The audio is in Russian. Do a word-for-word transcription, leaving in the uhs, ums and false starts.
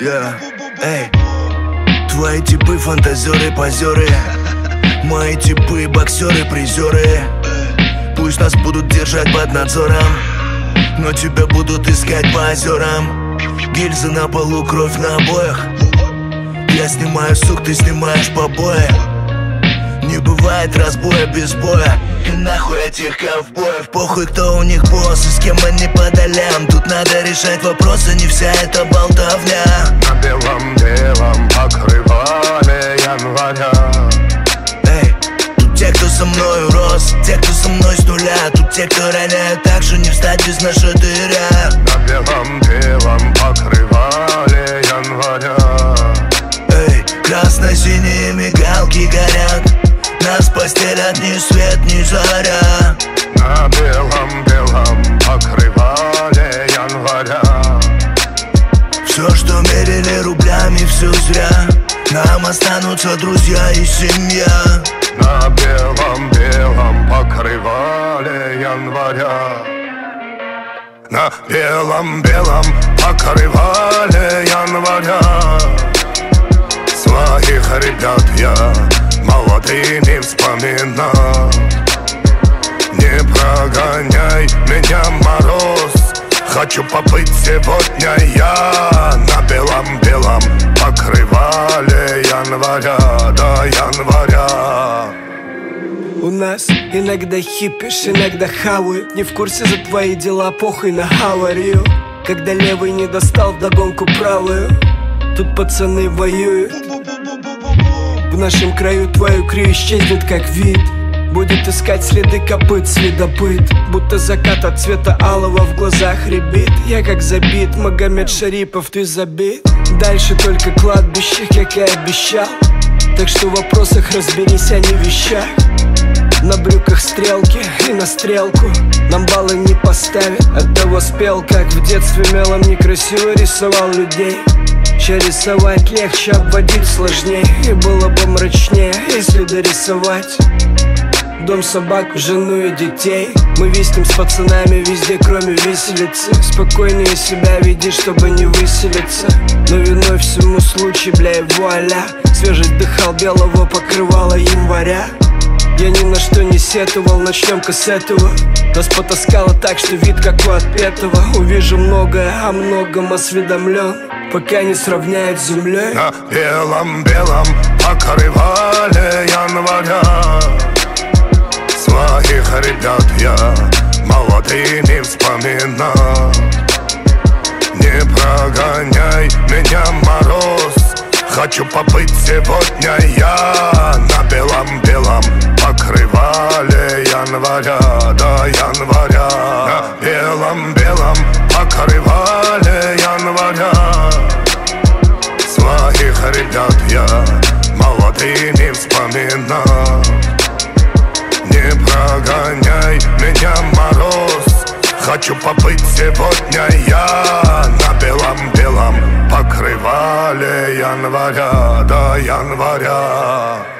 Yeah. Эй, твои типы фантазеры, позеры. Мои типы боксеры, призеры. Пусть нас будут держать под надзором, но тебя будут искать по озерам. Гильзы на полу, кровь на обоях. Я снимаю сук, ты снимаешь побои. Не бывает разбоя без боя. И нахуй этих ковбоев. Похуй, кто у них босс и с кем они по долям. Тут надо решать вопросы, не вся эта болтовня. На белом-белом покрывале января. Эй, тут те, кто со мною рос, те, кто со мной с нуля. Тут те, кто роняют так же, не встать без нашатыря. На белом-белом покрывале января. Эй, красно-синие мигалки горят. Нас постелят ни свет, ни заря. На белом-белом покрывале января. Все, что мерили рублями, все зря. Нам останутся друзья и семья. На белом-белом покрывале января. На белом-белом покрывале января. Своих ребят я молодыми вспоминал. Не прогоняй меня, мороз. Хочу побыть сегодня я на белом-белом покрывале января, до января. У нас иногда хипишь, иногда хавают. Не в курсе за твои дела, похуй на аварию. Когда левый не достал вдогонку правую, тут пацаны воюют. В нашем краю твою крию исчезнет как вид. Будет искать следы копыт следопыт. Будто закат от цвета алого в глазах рябит. Я как забит, Магомед Шарипов, ты забит. Дальше только кладбище, как и обещал. Так что в вопросах разберись, а не в вещах. На брюках стрелки и на стрелку нам баллы не поставят. Оттого спел, как в детстве мелом некрасиво рисовал людей. Че рисовать легче, обводить сложнее. И было бы мрачнее, если дорисовать дом, собаку, жену и детей. Мы виснем с пацанами везде, кроме виселицы. Спокойнее себя веди, чтобы не выселиться. Но виной всему случай, бля, и вуаля. Свежесть дыхал белого покрывала января. Я ни на что не сетовал, начнем-ка с этого. Нас потаскало так, что вид как у отпетого. Увижу многое, о многом осведомлен, пока не сравняют с землей. На белом-белом покрывале января. Своих ребят я молодыми вспоминал. Не прогоняй меня, мороз. Хочу побыть сегодня я на белом-белом покрывале января, до января. На белом-белом покрывале января. Своих ребят я молодыми вспоминал. Не прогоняй меня, мороз. Хочу побыть сегодня я на белом-белом покрывале января, до января.